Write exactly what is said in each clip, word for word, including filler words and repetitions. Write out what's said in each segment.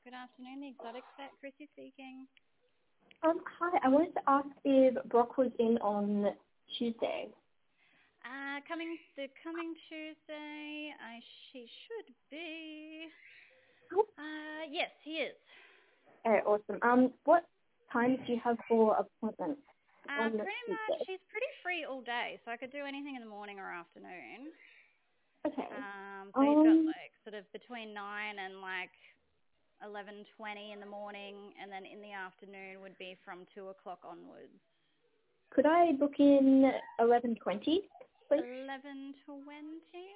Good afternoon, the Exotic Set, Chrissy speaking. Um, hi, I wanted to ask if Brock was in on Tuesday. Uh, coming the coming Tuesday, I she should be. Oh. Uh, yes, he is. Okay, awesome. Um, what times do you have for appointments Uh, on the pretty much, Tuesday? she's pretty free all day, so I could do anything in the morning or afternoon. Okay. Um, so he's got Um, like sort of between nine and like eleven twenty in the morning, and then in the afternoon would be from two o'clock onwards. could I book in eleven twenty, please? Eleven twenty.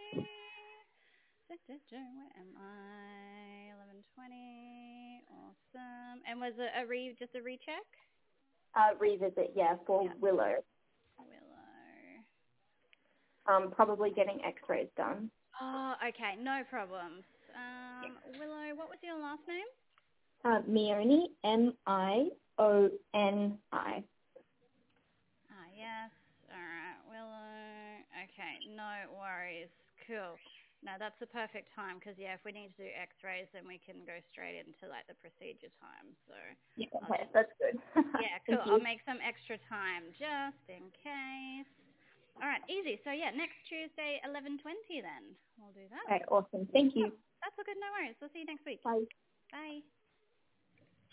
Where am I? Eleven twenty. Awesome. And was it a re just a recheck? Uh, revisit, yeah, for Yeah. Willow. Willow. Um, probably getting X-rays done. Oh, okay. No problems. Um, Willow. What was your last name? Uh, Mioni, M I O N I. Ah, yes. All right. Willow. Okay. No worries. Cool. No, that's the perfect time because, yeah, if we need to do x-rays, then we can go straight into, like, the procedure time. So Yeah, I'll okay, just, that's good. yeah, Thank cool. I'll you. make some extra time just in case. All right, easy. So, yeah, next Tuesday, eleven twenty then. We'll do that. Okay, awesome. Thank you. Oh, that's all good. No worries. We'll see you next week. Bye. Bye.